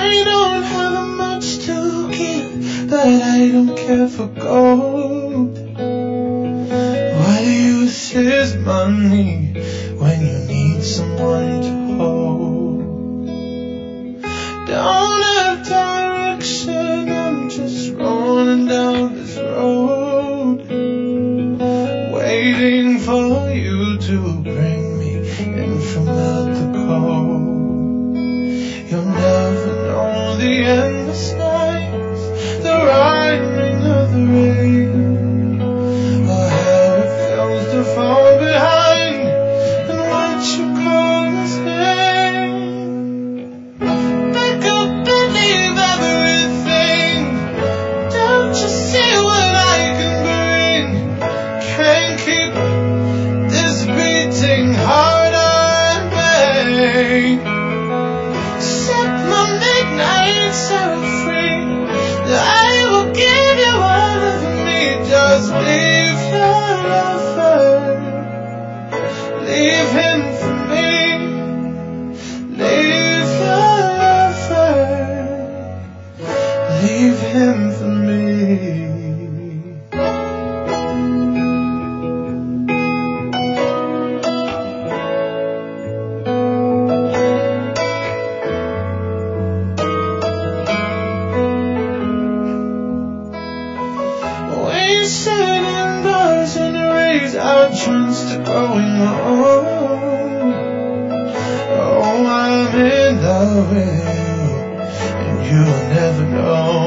I don't have much to give, but I don't care for gold. What use is money when you need someone to hold? Don't have direction, I'm just rolling down this road, waiting for you to bring me in from out the cold. You'll never know the endless nights, the rhyming of the rain, or how it feels to fall behind and what you call his name. Pick up and leave everything. Don't you see what I can bring? Can't keep this beating heart at bay. Set my midnights are free. I will give you all of me. Just leave your lover. Leave him for me. Leave your lover. Leave him for me. Wasted in bars and raise our chance to growing old. Oh, I'm in love with you, and you'll never know.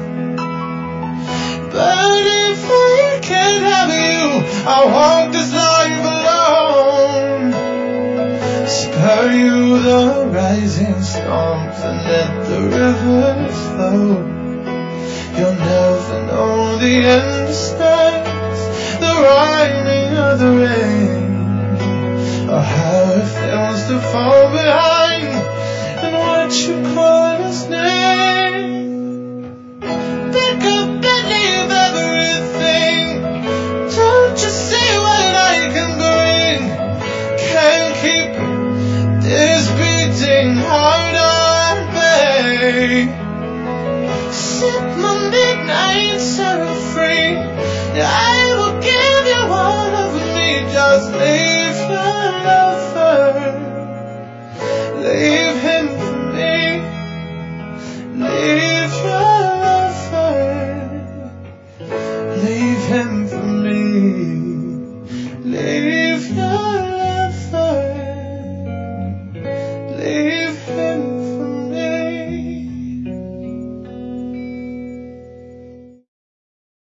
But if I can't have you, I'll walk this life alone. Spare you the rising storms and let the rivers flow. You'll never know the endless nights, the rhyming of the rain, or how it feels to fall behind and what you call his name. Pick up and leave everything. Don't you see what I can bring? Can't keep this beating heart at bay. Set my midnights are free. I will give you all of me. Just leave your lover. Leave him for me. Leave your lover. Leave him for me.